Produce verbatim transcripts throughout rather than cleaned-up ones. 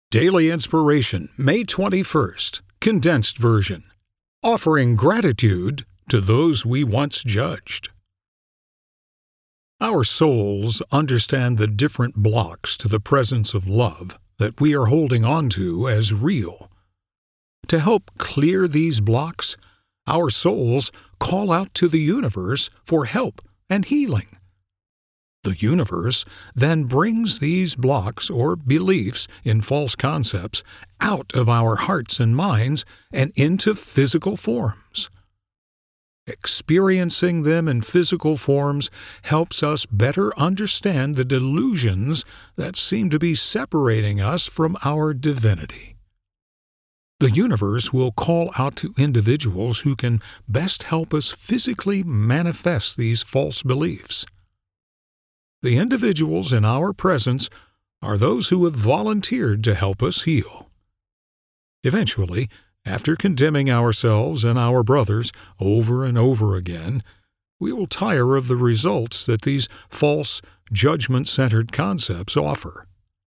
Daily Inspiration, May twenty-first, condensed version. Offering gratitude to those we once judged. Our souls understand the different blocks to the presence of love that we are holding on to as real. To help clear these blocks, our souls call out to the universe for help and healing. The universe then brings these blocks or beliefs in false concepts out of our hearts and minds and into physical forms. Experiencing them in physical forms helps us better understand the delusions that seem to be separating us from our divinity. The universe will call out to individuals who can best help us physically manifest these false beliefs. The individuals in our presence are those who have volunteered to help us heal. Eventually, after condemning ourselves and our brothers over and over again, we will tire of the results that these false, judgment-centered concepts offer.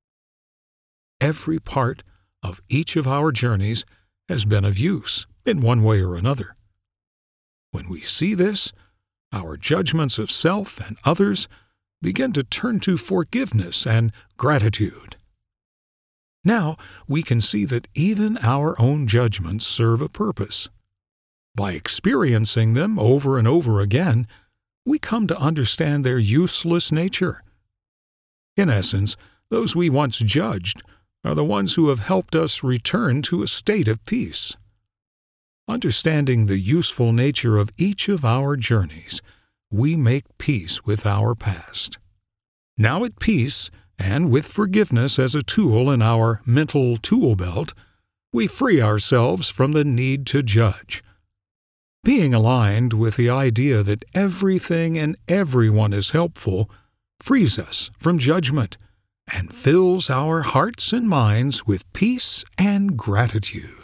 Every part of each of our journeys has been of use in one way or another. When we see this, our judgments of self and others begin to turn to forgiveness and gratitude. Now we can see that even our own judgments serve a purpose. By experiencing them over and over again, we come to understand their useless nature. In essence, those we once judged are the ones who have helped us return to a state of peace. Understanding the useful nature of each of our journeys, we make peace with our past. Now at peace, and with forgiveness as a tool in our mental tool belt, we free ourselves from the need to judge. Being aligned with the idea that everything and everyone is helpful frees us from judgment and fills our hearts and minds with peace and gratitude.